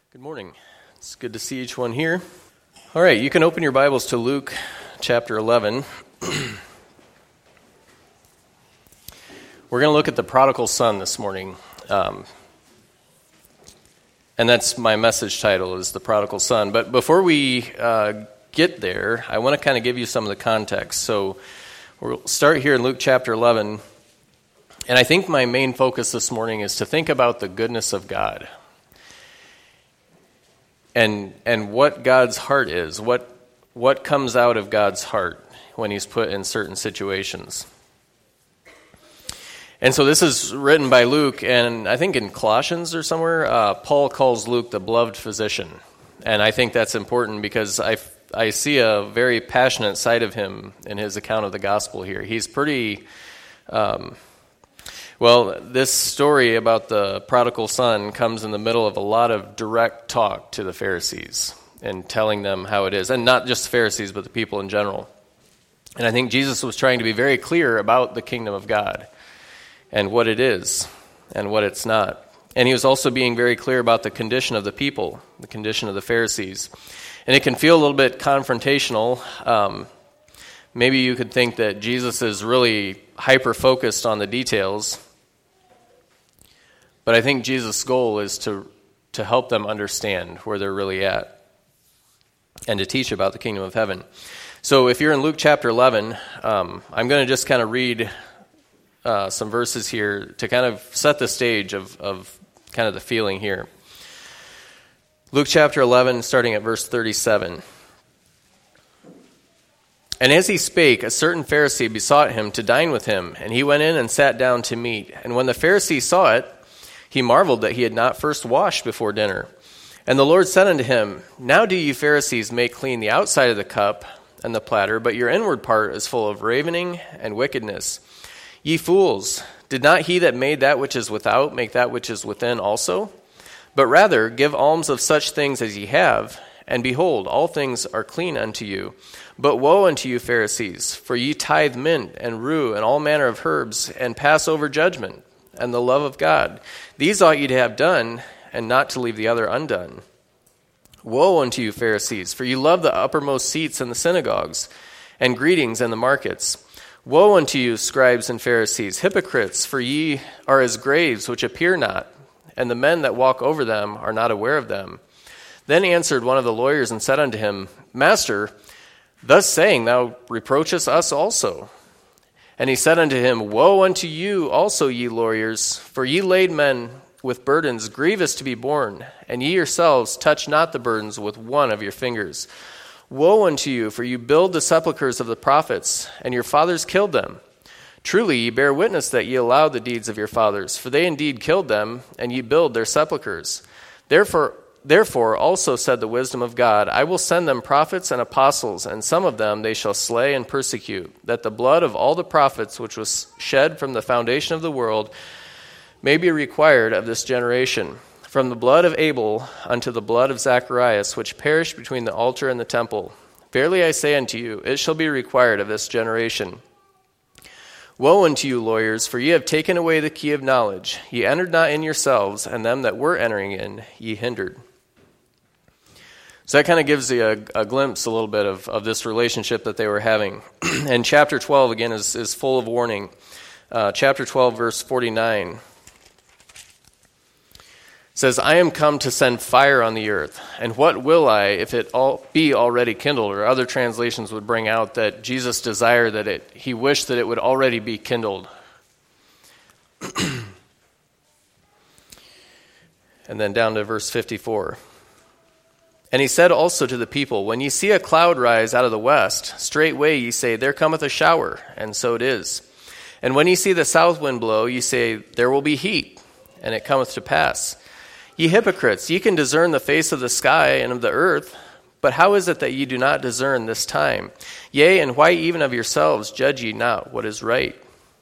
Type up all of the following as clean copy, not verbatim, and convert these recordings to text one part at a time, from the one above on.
Good morning. It's good to see each one here. All right, you can open your Bibles to Luke chapter 11. We're going to look at the prodigal son this morning. And that's my message title, is the prodigal son. But before we get there, I want to kind of give you some of the context. So we'll start here in Luke chapter 11. And I think my main focus this morning is to think about the goodness of God. And what God's heart is, what comes out of God's heart when he's put in certain situations. And so this is written by Luke, and I think in Colossians or somewhere, Paul calls Luke the beloved physician. And I think that's important because I see a very passionate side of him in his account of the gospel here. He's pretty... this story about the prodigal son comes in the middle of a lot of direct talk to the Pharisees and telling them how it is. And not just the Pharisees, but the people in general. And I think Jesus was trying to be very clear about the kingdom of God and what it is and what it's not. And he was also being very clear about the condition of the people, the condition of the Pharisees. And it can feel a little bit confrontational. Maybe you could think that Jesus is really hyper-focused on the details. But I think Jesus' goal is to help them understand where they're really at and to teach about the kingdom of heaven. So if you're in Luke chapter 11, I'm going to just kind of read some verses here to kind of set the stage of kind of the feeling here. Luke chapter 11, starting at verse 37. And as he spake, a certain Pharisee besought him to dine with him, and he went in and sat down to meat. And when the Pharisee saw it, he marveled that he had not first washed before dinner. And the Lord said unto him, Now do ye Pharisees make clean the outside of the cup and the platter, but your inward part is full of ravening and wickedness. Ye fools, did not he that made that which is without make that which is within also? But rather give alms of such things as ye have, and behold, all things are clean unto you. But woe unto you, Pharisees, for ye tithe mint and rue and all manner of herbs, and pass over judgment and the love of God. These ought ye to have done, and not to leave the other undone. Woe unto you, Pharisees, for ye love the uppermost seats in the synagogues, and greetings in the markets. Woe unto you, scribes and Pharisees, hypocrites, for ye are as graves which appear not, and the men that walk over them are not aware of them. Then answered one of the lawyers and said unto him, Master, thus saying thou reproachest us also. And he said unto him, Woe unto you also, ye lawyers, for ye lade men with burdens grievous to be borne, and ye yourselves touch not the burdens with one of your fingers. Woe unto you, for you build the sepulchres of the prophets, and your fathers killed them. Truly ye bear witness that ye allowed the deeds of your fathers, for they indeed killed them, and ye build their sepulchres. Therefore also said the wisdom of God, I will send them prophets and apostles, and some of them they shall slay and persecute, that the blood of all the prophets which was shed from the foundation of the world may be required of this generation, from the blood of Abel unto the blood of Zacharias, which perished between the altar and the temple. Verily I say unto you, it shall be required of this generation. Woe unto you, lawyers, for ye have taken away the key of knowledge. Ye entered not in yourselves, and them that were entering in ye hindered. So that kind of gives you a glimpse a little bit of this relationship that they were having. And chapter 12, again, is full of warning. Chapter 12, verse 49 says, I am come to send fire on the earth, and what will I if it all be already kindled? Or other translations would bring out that Jesus desired that he wished that it would already be kindled. And then down to verse 54. And he said also to the people, When ye see a cloud rise out of the west, straightway ye say, There cometh a shower, and so it is. And when ye see the south wind blow, ye say, There will be heat, and it cometh to pass. Ye hypocrites, ye can discern the face of the sky and of the earth, but how is it that ye do not discern this time? Yea, and why even of yourselves judge ye not what is right?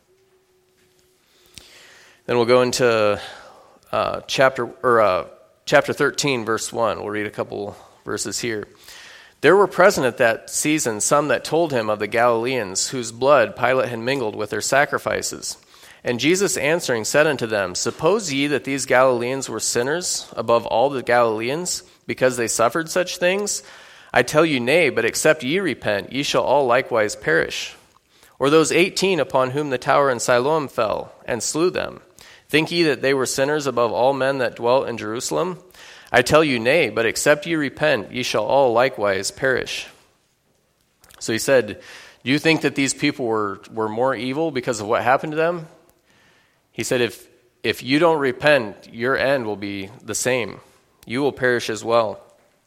Then we'll go into chapter 13, verse 1. We'll read a couple verses here. There were present at that season some that told him of the Galileans, whose blood Pilate had mingled with their sacrifices. And Jesus answering said unto them, Suppose ye that these Galileans were sinners above all the Galileans, because they suffered such things? I tell you, nay, but except ye repent, ye shall all likewise perish. Or those 18 upon whom the tower in Siloam fell, and slew them, think ye that they were sinners above all men that dwelt in Jerusalem? I tell you, nay, but except ye repent, ye shall all likewise perish. So he said, do you think that these people were more evil because of what happened to them? He said, if you don't repent, your end will be the same. You will perish as well.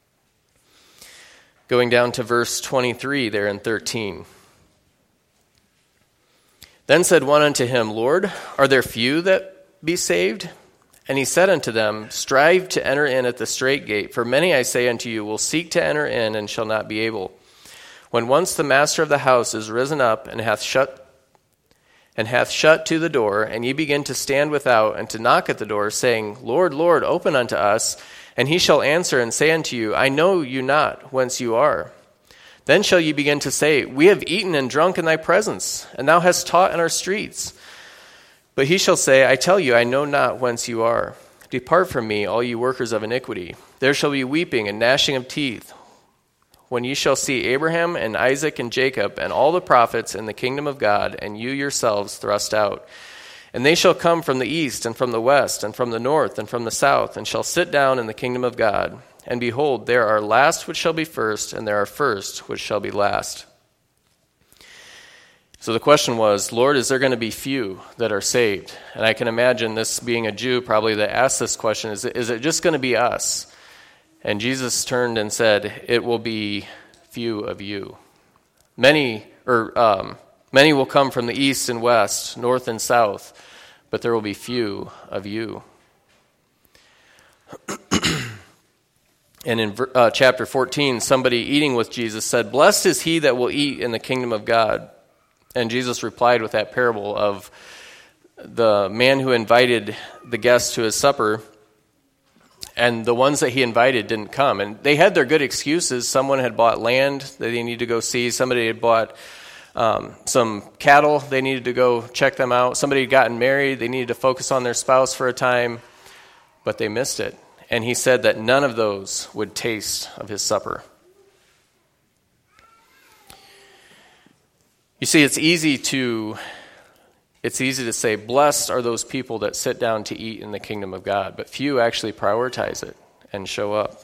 Going down to verse 23 there in 13. Then said one unto him, Lord, are there few that be saved? And he said unto them, Strive to enter in at the strait gate, for many, I say unto you, will seek to enter in and shall not be able. When once the master of the house is risen up and hath shut to the door, and ye begin to stand without and to knock at the door, saying, Lord, Lord, open unto us, and he shall answer and say unto you, I know you not whence you are. Then shall ye begin to say, We have eaten and drunk in thy presence, and thou hast taught in our streets. But he shall say, I tell you, I know not whence you are. Depart from me, all ye workers of iniquity. There shall be weeping and gnashing of teeth, when ye shall see Abraham and Isaac and Jacob and all the prophets in the kingdom of God, and you yourselves thrust out. And they shall come from the east and from the west and from the north and from the south, and shall sit down in the kingdom of God. And behold, there are last which shall be first, and there are first which shall be last. So the question was, Lord, is there going to be few that are saved? And I can imagine this being a Jew probably that asked this question, is it just going to be us? And Jesus turned and said, It will be few of you. Many will come from the east and west, north and south, but there will be few of you. And in chapter 14, somebody eating with Jesus said, Blessed is he that will eat in the kingdom of God. And Jesus replied with that parable of the man who invited the guests to his supper, and the ones that he invited didn't come. And they had their good excuses. Someone had bought land that they needed to go see. Somebody had bought some cattle. They needed to go check them out. Somebody had gotten married. They needed to focus on their spouse for a time, but they missed it. And he said that none of those would taste of his supper. You see, it's easy to say, blessed are those people that sit down to eat in the kingdom of God, but few actually prioritize it and show up.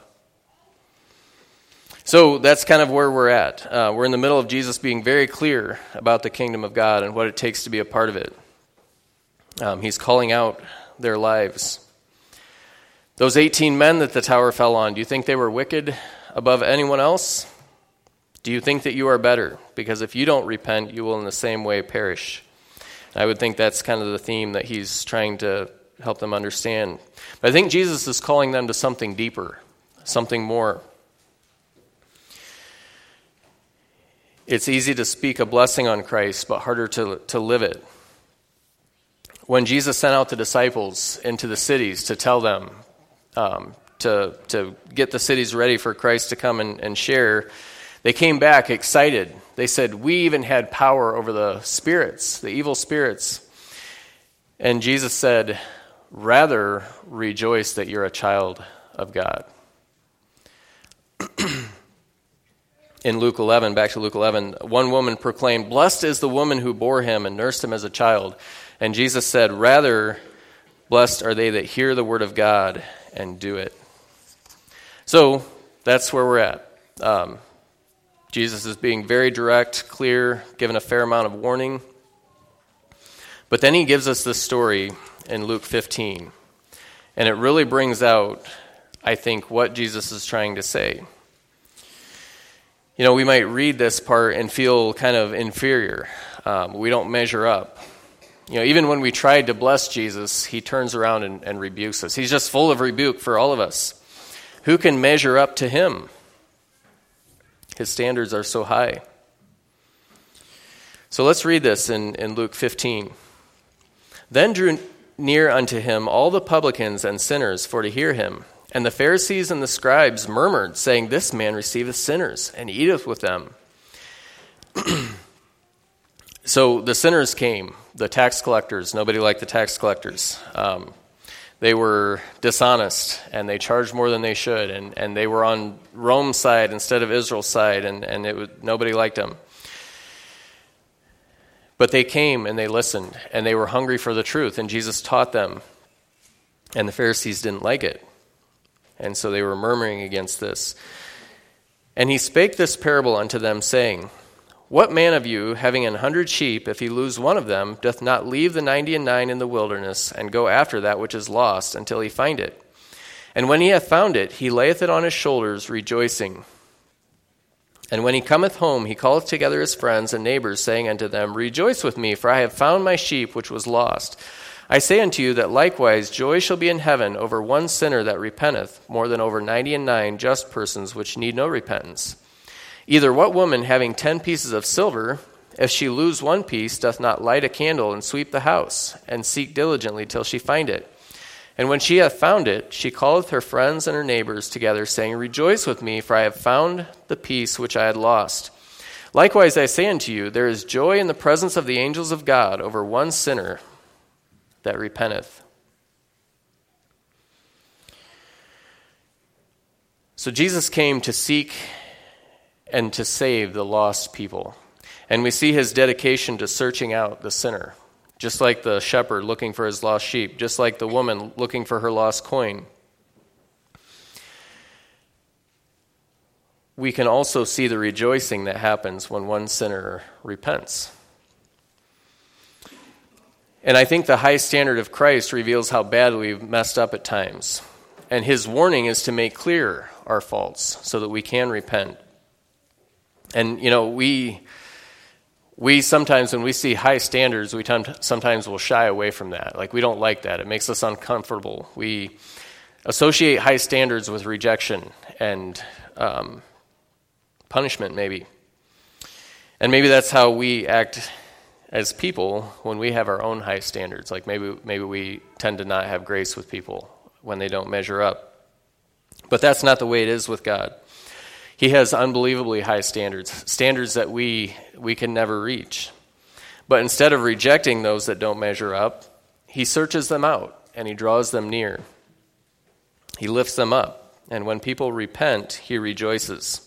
So that's kind of where we're at. We're in the middle of Jesus being very clear about the kingdom of God and what it takes to be a part of it. He's calling out their lives. Those 18 men that the tower fell on, do you think they were wicked above anyone else? Do you think that you are better? Because if you don't repent, you will in the same way perish. I would think that's kind of the theme that he's trying to help them understand. But I think Jesus is calling them to something deeper, something more. It's easy to speak a blessing on Christ, but harder to live it. When Jesus sent out the disciples into the cities to tell them, to get the cities ready for Christ to come and share, they came back excited. They said, we even had power over the spirits, the evil spirits. And Jesus said, rather rejoice that you're a child of God. In Luke 11, back to Luke 11, one woman proclaimed, blessed is the woman who bore him and nursed him as a child. And Jesus said, rather blessed are they that hear the word of God and do it. So that's where we're at. Jesus is being very direct, clear, given a fair amount of warning. But then he gives us this story in Luke 15. And it really brings out, I think, what Jesus is trying to say. You know, we might read this part and feel kind of inferior. We don't measure up. You know, even when we tried to bless Jesus, he turns around and rebukes us. He's just full of rebuke for all of us. Who can measure up to him? His standards are so high. So let's read this in Luke 15. Then drew near unto him all the publicans and sinners for to hear him. And the Pharisees and the scribes murmured, saying, this man receiveth sinners, and eateth with them. So the sinners came, the tax collectors. Nobody liked the tax collectors. They were dishonest, and they charged more than they should, and they were on Rome's side instead of Israel's side, and nobody liked them. But they came, and they listened, and they were hungry for the truth, and Jesus taught them, and the Pharisees didn't like it, and so they were murmuring against this. And he spake this parable unto them, saying, What man of you, having 100 sheep, if he lose one of them, doth not leave the 99 in the wilderness, and go after that which is lost, until he find it? And when he hath found it, he layeth it on his shoulders, rejoicing. And when he cometh home, he calleth together his friends and neighbors, saying unto them, Rejoice with me, for I have found my sheep which was lost. I say unto you that likewise joy shall be in heaven over one sinner that repenteth, more than over 99 just persons which need no repentance. Either what woman, having 10 pieces of silver, if she lose one piece, doth not light a candle and sweep the house, and seek diligently till she find it? And when she hath found it, she calleth her friends and her neighbors together, saying, Rejoice with me, for I have found the piece which I had lost. Likewise I say unto you, there is joy in the presence of the angels of God over one sinner that repenteth. So Jesus came to seek and to save the lost people. And we see his dedication to searching out the sinner, just like the shepherd looking for his lost sheep, just like the woman looking for her lost coin. We can also see the rejoicing that happens when one sinner repents. And I think the high standard of Christ reveals how bad we've messed up at times. And his warning is to make clear our faults so that we can repent. And, we sometimes, when we see high standards, we sometimes will shy away from that. Like, we don't like that. It makes us uncomfortable. We associate high standards with rejection and punishment, maybe. And maybe that's how we act as people when we have our own high standards. Like, maybe we tend to not have grace with people when they don't measure up. But that's not the way it is with God. He has unbelievably high standards that we can never reach. But instead of rejecting those that don't measure up, he searches them out and he draws them near. He lifts them up. And when people repent, he rejoices.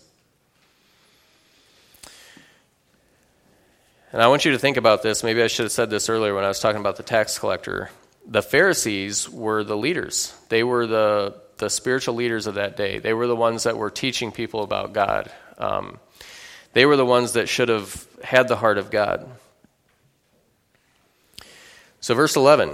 And I want you to think about this. Maybe I should have said this earlier when I was talking about the tax collector. The Pharisees were the leaders. They were the spiritual leaders of that day. They were the ones that were teaching people about God. They were the ones that should have had the heart of God. So verse 11.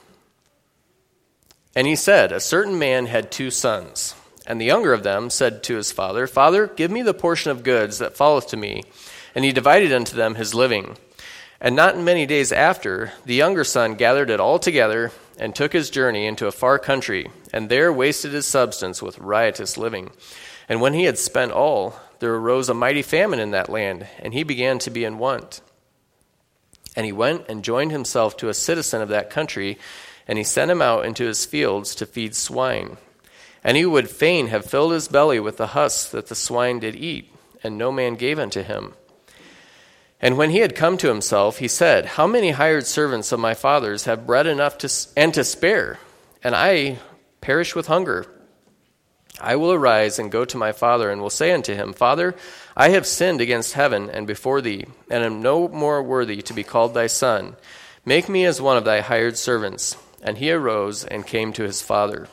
And he said, A certain man had 2 sons. And the younger of them said to his father, Father, give me the portion of goods that falleth to me. And he divided unto them his living. And not many days after, the younger son gathered it all together and took his journey into a far country, and there wasted his substance with riotous living. And when he had spent all, there arose a mighty famine in that land, and he began to be in want. And he went and joined himself to a citizen of that country, and he sent him out into his fields to feed swine. And he would fain have filled his belly with the husks that the swine did eat, and no man gave unto him. And when he had come to himself, he said, How many hired servants of my father's have bread enough to spare, and I perish with hunger? I will arise and go to my father, and will say unto him, Father, I have sinned against heaven and before thee, and am no more worthy to be called thy son. Make me as one of thy hired servants. And he arose and came to his father.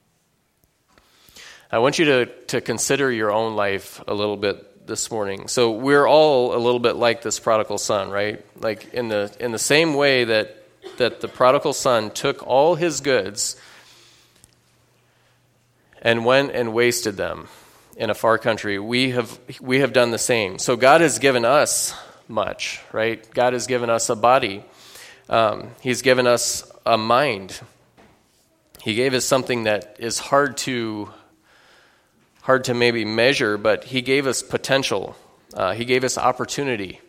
I want you to consider your own life a little bit this morning. So we're all a little bit like this prodigal son, right? Like in the same way that the prodigal son took all his goods and went and wasted them in a far country, we have done the same. So God has given us much, right? God has given us a body. He's given us a mind. He gave us something that is hard to maybe measure, but he gave us potential. He gave us opportunity.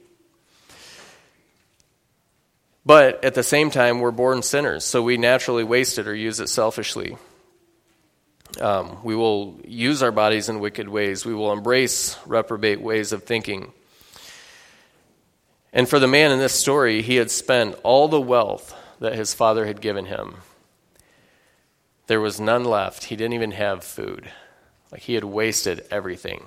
But at the same time, we're born sinners, so we naturally waste it or use it selfishly. We will use our bodies in wicked ways. We will embrace reprobate ways of thinking. And for the man in this story, he had spent all the wealth that his father had given him. There was none left. He didn't even have food. Like, he had wasted everything.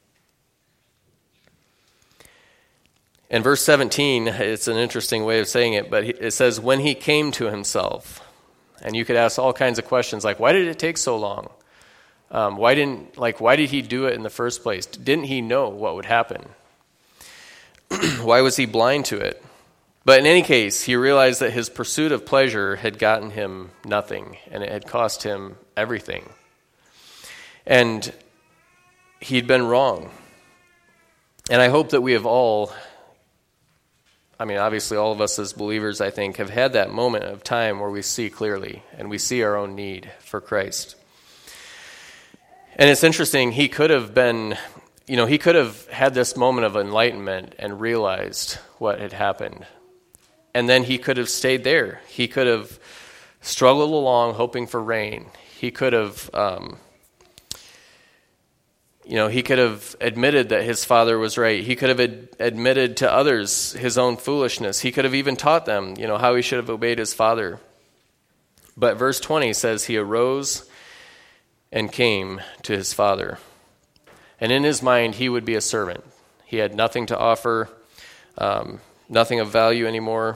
In verse 17, it's an interesting way of saying it, but it says, when he came to himself. And you could ask all kinds of questions like, why did it take so long? Why did he do it in the first place? Didn't he know what would happen? Why was he blind to it? But in any case, he realized that his pursuit of pleasure had gotten him nothing, and it had cost him everything. And he'd been wrong. And I hope that we have all, obviously all of us as believers, I think, have had that moment of time where we see clearly and we see our own need for Christ. And it's interesting, he could have had this moment of enlightenment and realized what had happened. And then he could have stayed there. He could have struggled along hoping for rain. He could have, admitted that his father was right. He could have admitted to others his own foolishness. He could have even taught them, how he should have obeyed his father. But verse 20 says he arose and came to his father. And in his mind, he would be a servant. He had nothing to offer, nothing of value anymore.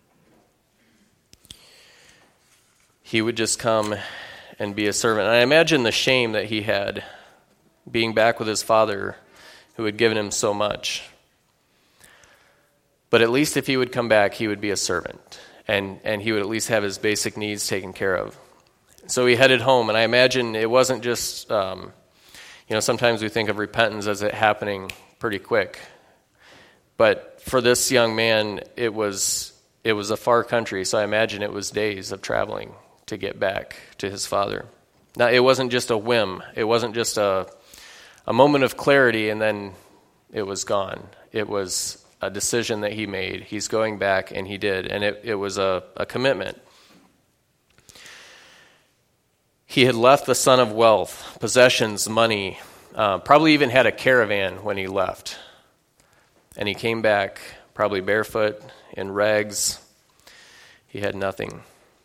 He would just come and be a servant. And I imagine the shame that he had being back with his father who had given him so much. But at least if he would come back, he would be a servant. And he would at least have his basic needs taken care of. So he headed home, and I imagine it wasn't just, sometimes we think of repentance as it happening pretty quick. But for this young man, it was a far country, so I imagine it was days of traveling to get back to his father. Now, it wasn't just a whim. It wasn't just a moment of clarity and then it was gone. It was a decision that he made. He's going back, and he did, and it was a commitment. He had left the son of wealth, possessions, money, probably even had a caravan when he left. And he came back probably barefoot, in rags. He had nothing.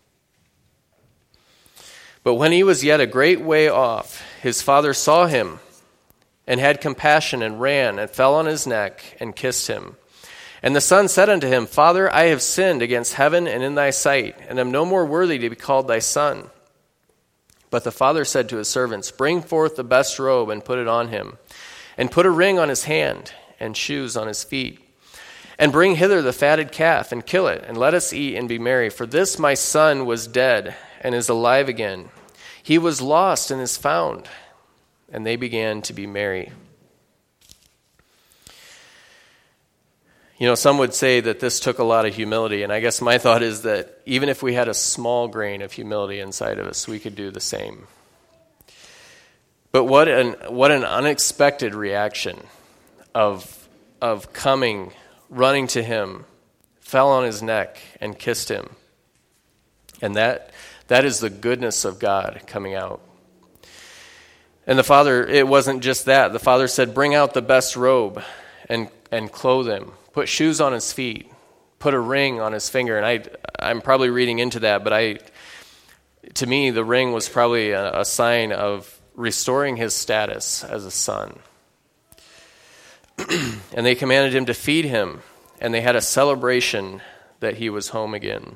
But when he was yet a great way off, his father saw him and had compassion and ran and fell on his neck and kissed him. And the son said unto him, Father, I have sinned against heaven and in thy sight, and am no more worthy to be called thy son. But the father said to his servants, Bring forth the best robe and put it on him, and put a ring on his hand and shoes on his feet. And bring hither the fatted calf, and kill it, and let us eat and be merry. For this my son was dead, and is alive again. He was lost, and is found. And they began to be merry. Some would say that this took a lot of humility, and I guess my thought is that even if we had a small grain of humility inside of us, we could do the same. But what an unexpected reaction of coming, running to him, fell on his neck and kissed him. And that is the goodness of God coming out. And the father, it wasn't just that. The father said, Bring out the best robe and clothe him. Put shoes on his feet. Put a ring on his finger. And I'm probably reading into that, but to me, the ring was probably a sign of restoring his status as a son. And they commanded him to feed him, and they had a celebration that he was home again.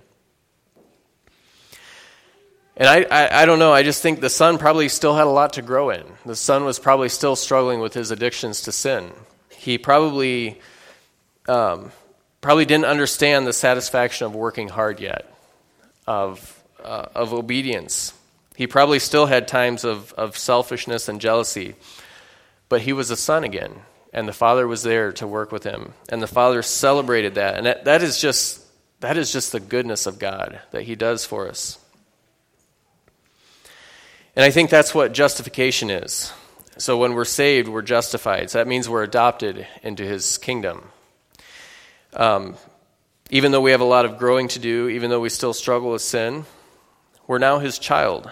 And I don't know, I just think the son probably still had a lot to grow in. The son was probably still struggling with his addictions to sin. He probably didn't understand the satisfaction of working hard yet, of obedience. He probably still had times of selfishness and jealousy, but he was a son again, and the father was there to work with him, and the father celebrated that, and that is just the goodness of God that he does for us. And I think that's what justification is. So when we're saved, we're justified. So that means we're adopted into his kingdom. Even though we have a lot of growing to do, even though we still struggle with sin, we're now his child.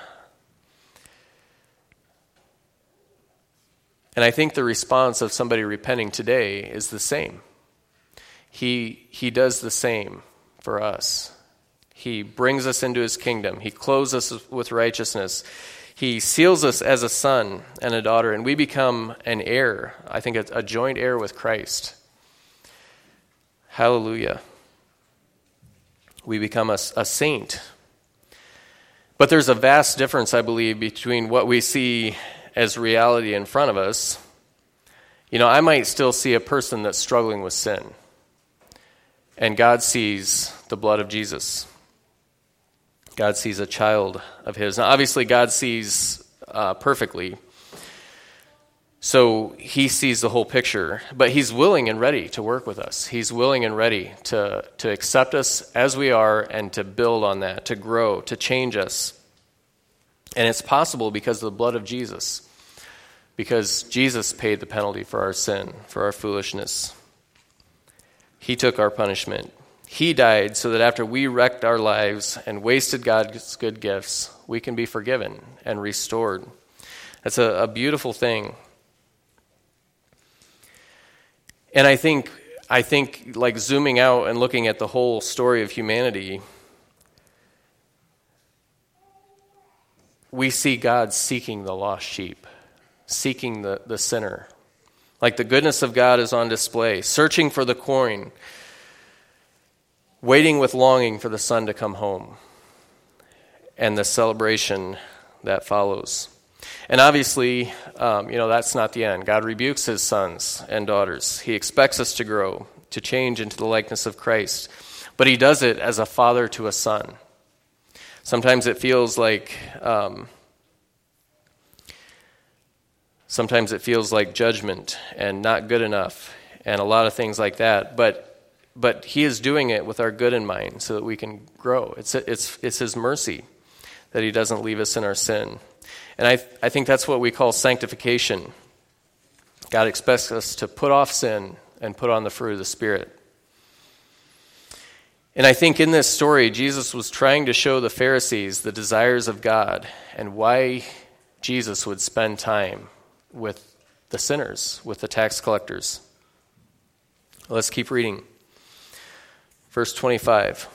And I think the response of somebody repenting today is the same. he does the same for us. He brings us into his kingdom. He clothes us with righteousness. He seals us as a son and a daughter, and we become an heir, I think a joint heir with Christ. Hallelujah. We become a saint. But there's a vast difference, I believe, between what we see as reality in front of us. You know, I might still see a person that's struggling with sin, and God sees the blood of Jesus. God sees a child of his. Now, obviously, God sees perfectly, so he sees the whole picture, but he's willing and ready to work with us. He's willing and ready to accept us as we are and to build on that, to grow, to change us. And it's possible because of the blood of Jesus, because Jesus paid the penalty for our sin, for our foolishness. He took our punishment. He died so that after we wrecked our lives and wasted God's good gifts, we can be forgiven and restored. That's a beautiful thing. And I think like zooming out and looking at the whole story of humanity, we see God seeking the lost sheep, seeking the sinner. Like the goodness of God is on display, searching for the coin, waiting with longing for the son to come home, and the celebration that follows. And obviously, that's not the end. God rebukes his sons and daughters. He expects us to grow, to change into the likeness of Christ. But he does it as a father to a son. Sometimes it feels like judgment and not good enough and a lot of things like that. But he is doing it with our good in mind so that we can grow. It's his mercy that he doesn't leave us in our sin. And I think that's what we call sanctification. God expects us to put off sin and put on the fruit of the Spirit. And I think in this story, Jesus was trying to show the Pharisees the desires of God and why Jesus would spend time with the sinners, with the tax collectors. Let's keep reading. Verse 25.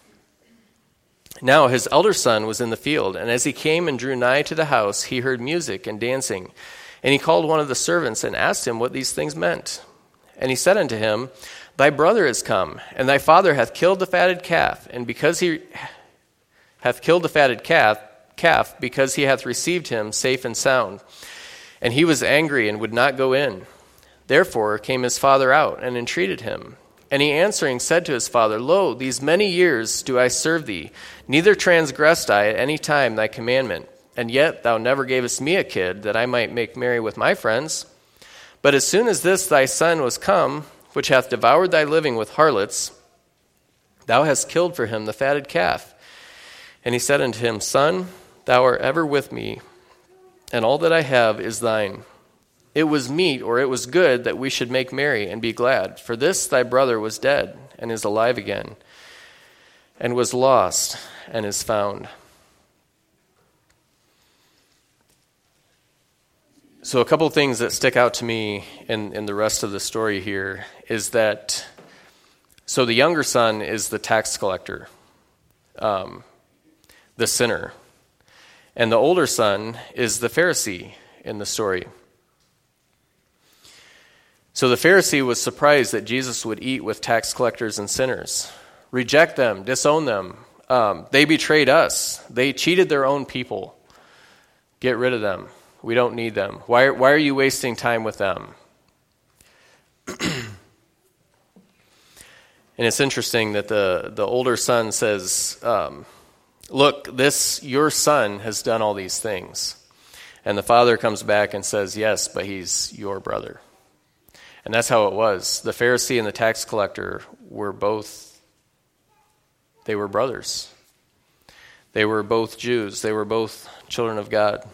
Now his elder son was in the field, and as he came and drew nigh to the house, he heard music and dancing. And he called one of the servants and asked him what these things meant. And he said unto him, Thy brother is come, and thy father hath killed the fatted calf, and because he hath killed the fatted calf, because he hath received him safe and sound. And he was angry and would not go in. Therefore came his father out and entreated him. And he answering said to his father, Lo, these many years do I serve thee, neither transgressed I at any time thy commandment. And yet thou never gavest me a kid, that I might make merry with my friends. But as soon as this thy son was come, which hath devoured thy living with harlots, thou hast killed for him the fatted calf. And he said unto him, Son, thou art ever with me, and all that I have is thine. It was meet, or it was good, that we should make merry and be glad. For this thy brother was dead, and is alive again, and was lost, and is found. So a couple of things that stick out to me in the rest of the story here is that, so the younger son is the tax collector, the sinner. And the older son is the Pharisee in the story. So the Pharisee was surprised that Jesus would eat with tax collectors and sinners. Reject them, disown them. They betrayed us. They cheated their own people. Get rid of them. We don't need them. Why are you wasting time with them? And it's interesting that the older son says, look, your son has done all these things. And the father comes back and says, yes, but he's your brother. And that's how it was. The Pharisee and the tax collector were brothers. They were both Jews. They were both children of God.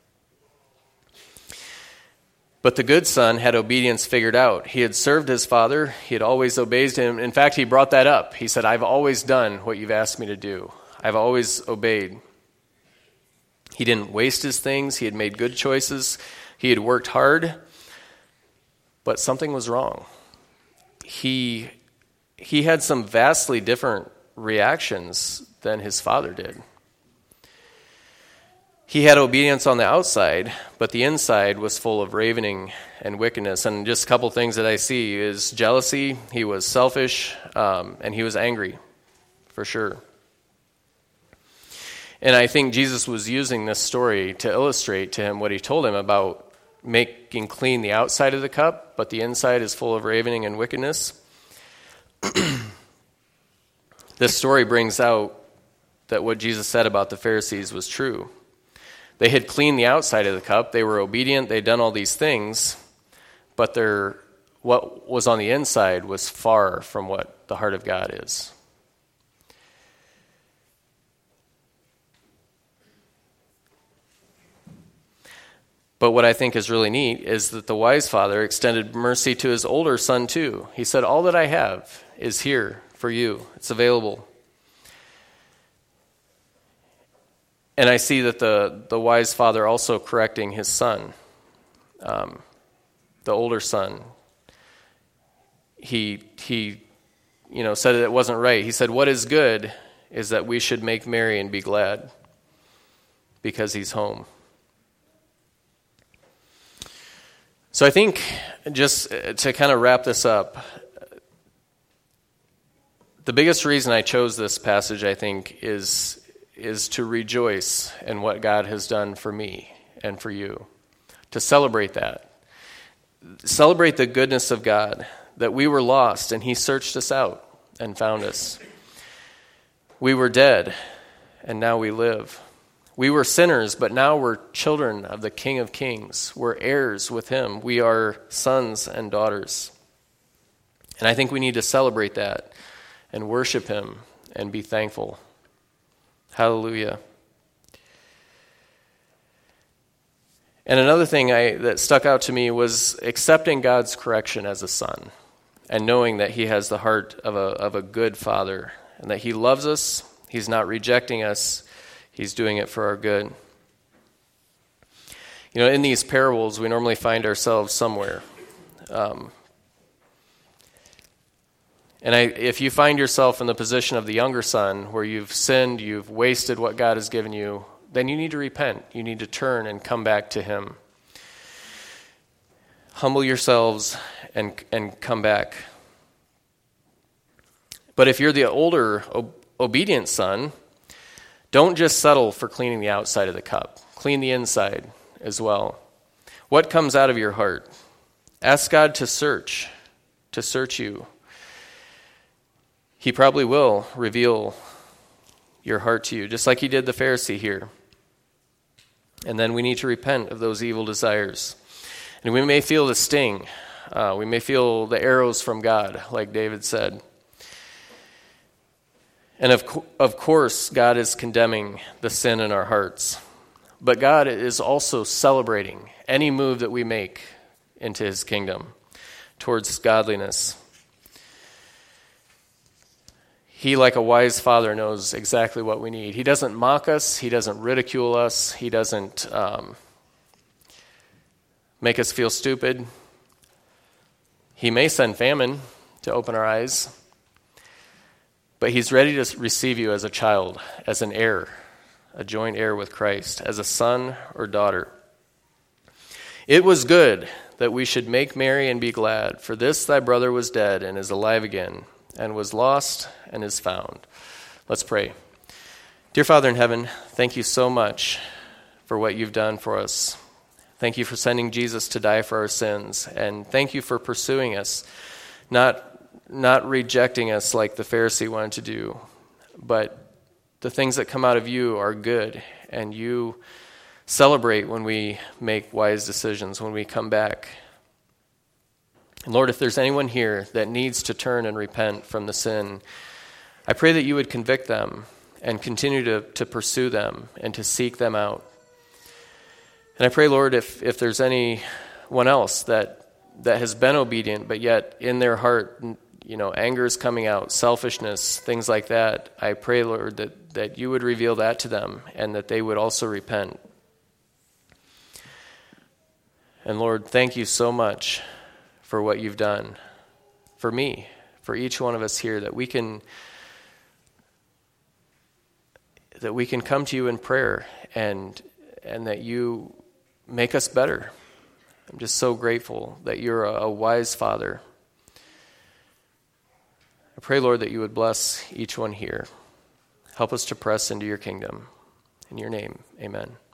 But the good son had obedience figured out. He had served his father. He had always obeyed him. In fact, he brought that up. He said, I've always done what you've asked me to do. I've always obeyed. He didn't waste his things. He had made good choices. He had worked hard. But something was wrong. He he had some vastly different reactions than his father did. He had obedience on the outside, but the inside was full of ravening and wickedness. And just a couple things that I see is jealousy, he was selfish, and he was angry, for sure. And I think Jesus was using this story to illustrate to him what he told him about making clean the outside of the cup, but the inside is full of ravening and wickedness. This story brings out that what Jesus said about the Pharisees was true. They had cleaned the outside of the cup. They were obedient. They'd done all these things. But what was on the inside was far from what the heart of God is. But what I think is really neat is that the wise father extended mercy to his older son too. He said, all that I have is here for you. It's available. And I see that the wise father also correcting his son, the older son. He said it wasn't right. He said, what is good is that we should make merry and be glad because he's home. So I think, just to kind of wrap this up, the biggest reason I chose this passage, I think, is to rejoice in what God has done for me and for you, to celebrate that. Celebrate the goodness of God, that we were lost and he searched us out and found us. We were dead and now we live. We were sinners, but now we're children of the King of Kings. We're heirs with him. We are sons and daughters. And I think we need to celebrate that and worship him and be thankful. Hallelujah. And another thing that stuck out to me was accepting God's correction as a son and knowing that he has the heart of a good father and that he loves us. He's not rejecting us. He's doing it for our good. In these parables, we normally find ourselves somewhere. If you find yourself in the position of the younger son, where you've sinned, you've wasted what God has given you, then you need to repent. You need to turn and come back to him. Humble yourselves and come back. But if you're the older, obedient son, don't just settle for cleaning the outside of the cup. Clean the inside as well. What comes out of your heart? Ask God to search you. He probably will reveal your heart to you, just like he did the Pharisee here. And then we need to repent of those evil desires. And we may feel the sting. We may feel the arrows from God, like David said. And of course, God is condemning the sin in our hearts. But God is also celebrating any move that we make into his kingdom towards godliness. He, like a wise father, knows exactly what we need. He doesn't mock us. He doesn't ridicule us. He doesn't make us feel stupid. He may send famine to open our eyes. But he's ready to receive you as a child, as an heir, a joint heir with Christ, as a son or daughter. It was good that we should make merry and be glad, for this thy brother was dead and is alive again, and was lost and is found. Let's pray. Dear Father in heaven, thank you so much for what you've done for us. Thank you for sending Jesus to die for our sins, and thank you for pursuing us, not rejecting us like the Pharisee wanted to do, but the things that come out of you are good, and you celebrate when we make wise decisions, when we come back. And Lord, if there's anyone here that needs to turn and repent from the sin, I pray that you would convict them and continue to pursue them and to seek them out. And I pray, Lord, if there's anyone else that has been obedient, but yet in their heart, anger is coming out, selfishness, things like that, I pray, Lord, that you would reveal that to them and that they would also repent. And Lord, thank you so much for what you've done for me, for each one of us here, that we can come to you in prayer and that you make us better. I'm just so grateful that you're a wise Father. I pray, Lord, that you would bless each one here. Help us to press into your kingdom. In your name, amen.